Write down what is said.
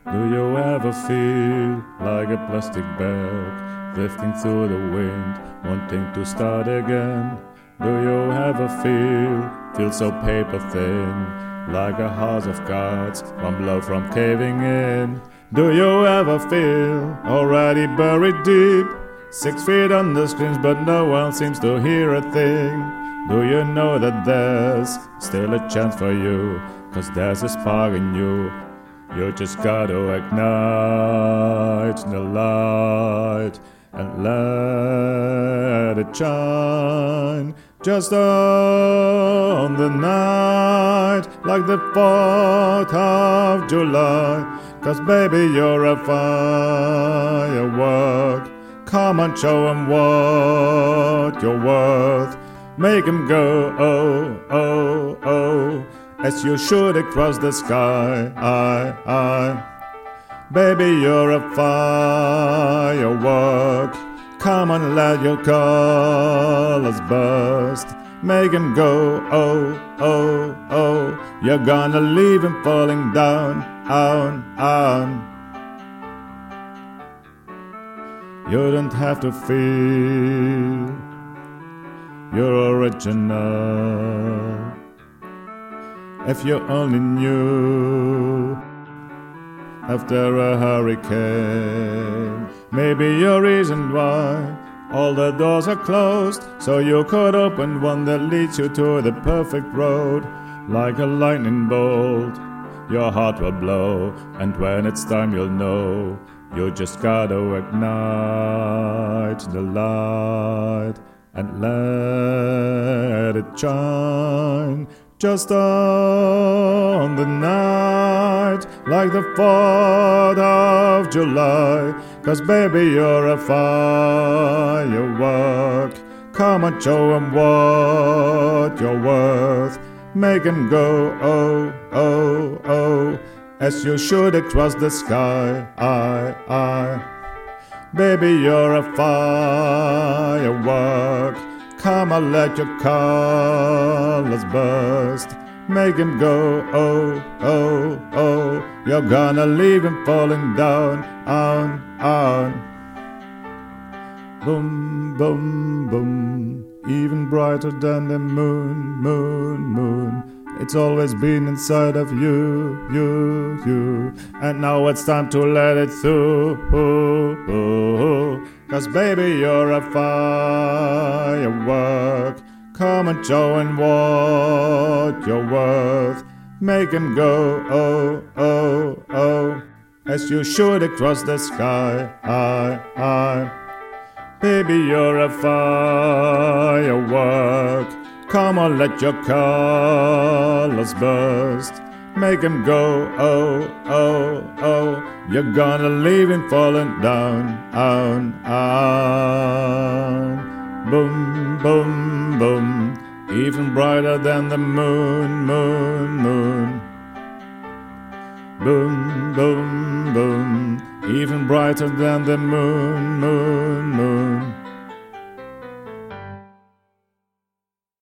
Do you ever feel like a plastic bag drifting through the wind, wanting to start again? Do you ever feel so paper thin, like a house of cards, one blow from caving in? Do you ever feel already buried deep, 6 feet under screens, but no one seems to hear a thing? Do you know that there's still a chance for you, 'cause there's a spark in you? You just gotta ignite the light and let it shine. Just on the night, like the 4th of July. 'Cause baby, you're a firework. Come on, show 'em what you're worth. Make 'em go, oh, oh, oh, as you shoot across the sky. Baby, you're a firework. Come on, let your colors burst. Make 'em go, oh, oh, oh. You're gonna leave 'em falling down, on. You don't have to feel you're original. If you only knew, after a hurricane, maybe your reason why all the doors are closed, so you could open one that leads you to the perfect road. Like a lightning bolt, your heart will blow, and when it's time you'll know. You just gotta ignite the light and let it shine. Just on the night, like the 4th of July. 'Cause baby, you're a firework. Come on, show 'em what you're worth. Make 'em go, oh, oh, oh, as you shoot across the sky. Baby, you're a firework. Come on, let your colors burst. Make 'em go, oh, oh, oh. You're gonna leave 'em falling down, on. Boom, boom, boom. Even brighter than the moon. It's always been inside of you. And now it's time to let it through. 'Cause baby, you're a firework. Come and show 'em what you're worth. Make 'em go, oh, oh, oh, as you shoot across the sky. Baby, you're a firework. Come on, let your colors burst. Make 'em go, oh, oh, oh. You're gonna leave 'em falling down, on. Boom, boom, boom. Even brighter than the moon. Boom, boom, boom. Even brighter than the moon.